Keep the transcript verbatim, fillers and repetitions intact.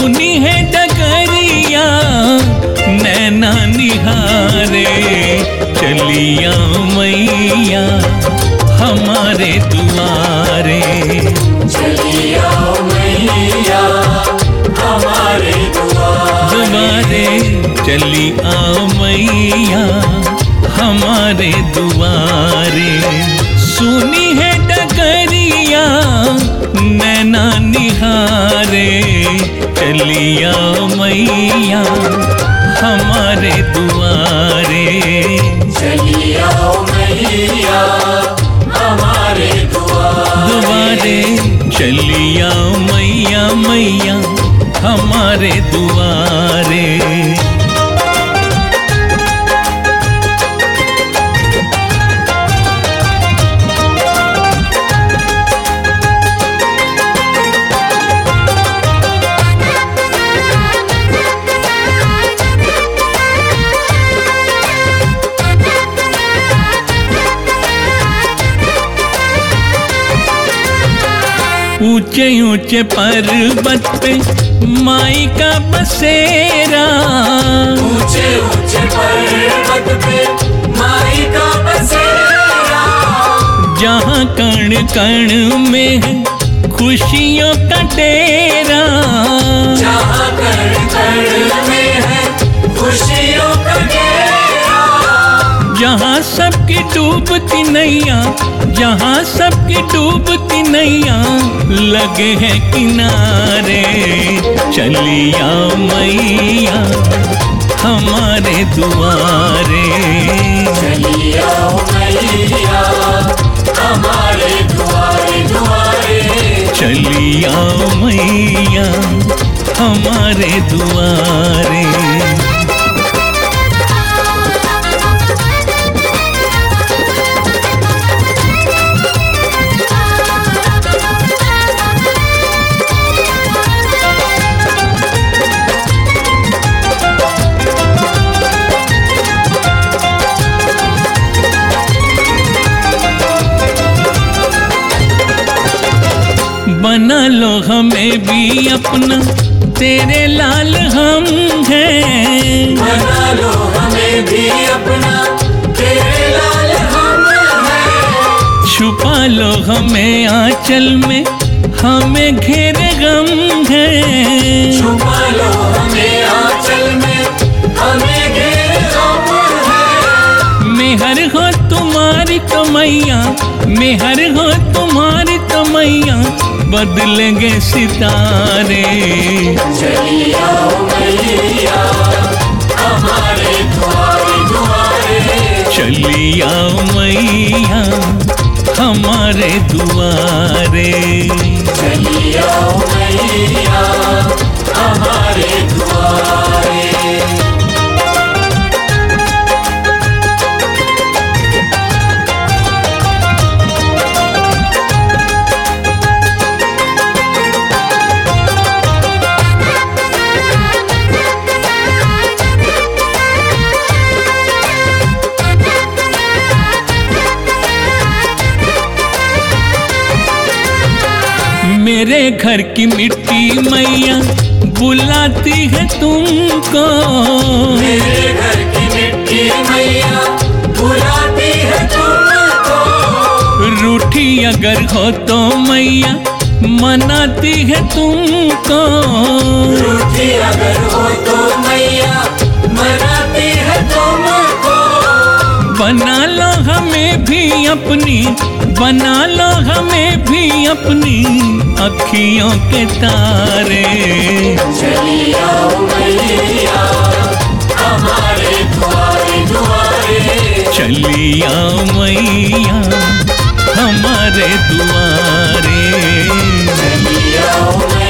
सुनी है डगरिया नैना निहारे, चलिया मैया हमारे दुआरे, चलिया मैया हमारे दुआरे, चली आओ मैया हमारे दुआरे। सुनी है डगरिया नैना निहारे, चलिया मैया हमारे दुआरे, चलिया मैया हमारे दुआरे, चलिया मैया मैया हमारे दुआरे। ऊंचे ऊंचे पर्वत पे माई का बसेरा, ऊंचे ऊंचे पर्वत पे माई का बसेरा, जहाँ कण कण में है खुशियों का डेरा, जहाँ कण कण में है खुशियों का डेरा, जहाँ सबकी डूबती नैया, जहाँ सबकी डूबती नैया लगे हैं किनारे, चलिया मैया हमारे दुआरे, चलिया मैया हमारे दुआरे दुआरे, चलिया मैया हमारे दुआरे। बना लो हमें भी अपना, तेरे लाल हम हैं, बना लो हमें भी अपना, तेरे लाल हम हैं, छुपा लो हमें आंचल में, हमें घेरे गम हैं, छुपा लो हमें आंचल में, हमें घेरे गम हैं, मेहर हो तुम्हारी तो मैया, मेहर हो तुम्हारी तो मैया बदलेंगे सितारे, चलिया मैया हमारे दुआरे दुआरे, चलिया मैया हमारे दुआरे, चलिया मैया हमारे दुआरे। मेरे घर की मिट्टी मैया बुलाती है तुमको, मेरे घर की मिट्टी मैया बुलाती है तुमको, रूठी अगर हो तो मैया मनाती है तुमको, रूठी अगर हो तो मैया मनाती है तुमको, बना लो हमें भी अपनी, बना लो हमें भी अपनी अखियों के तारे, चलिया मैया हमारे दुआरे दुआरे, चलिया मैया हमारे दुआरे, चलिया